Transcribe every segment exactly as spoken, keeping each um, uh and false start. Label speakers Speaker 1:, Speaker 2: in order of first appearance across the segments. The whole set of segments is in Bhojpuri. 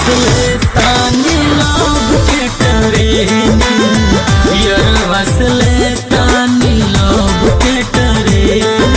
Speaker 1: वसले तानी लोग के ट्रेनिंग यार वसले तानी लोग के ट्रेनिंग।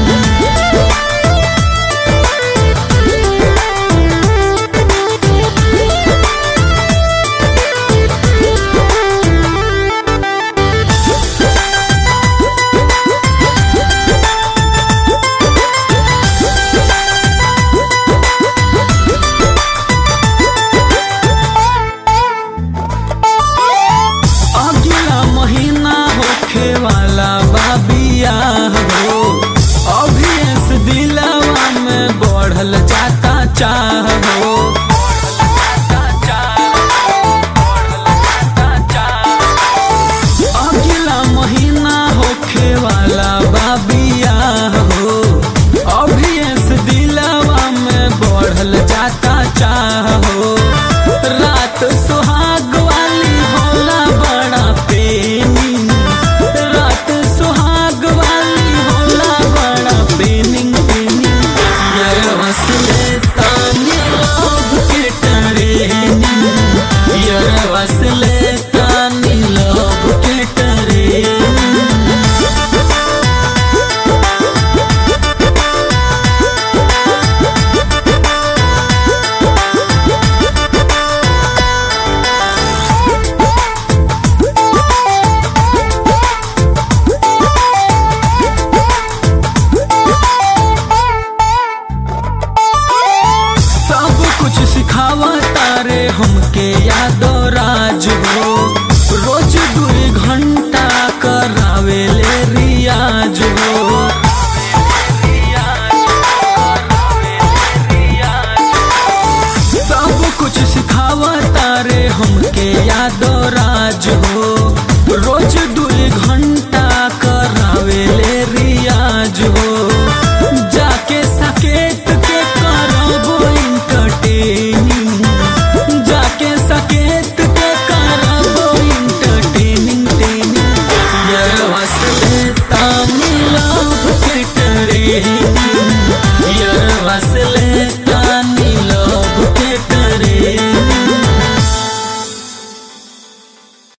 Speaker 1: वाला बाबिया हो अभी इस दिलवा में बढ़ल जाता चाह हो। अगला महीना होखे वाला बाबिया हो अभी इस दिलवा में बढ़ल जाता चाह हो। रात सुहाग वाली होला बड़ा पेनी वसले तानी लोग के ट्रेनिंग यार वसले तानी लोग के ट्रेनिंग। सिखावा तारे हमके यादो राज हो रोज दुई घंटा करावे ले रियाज हो। सब कुछ सिखावा तारे हमके यादो राज हो रोज दुई घंटा करावे ले रियाज हो। जाके सकेत के करबो इंटरटेनिंग जाके सकेत के करबो इंटरटेनिंग टेनिंग यार वसले तानी लोग के ट्रेनिंग यार वसले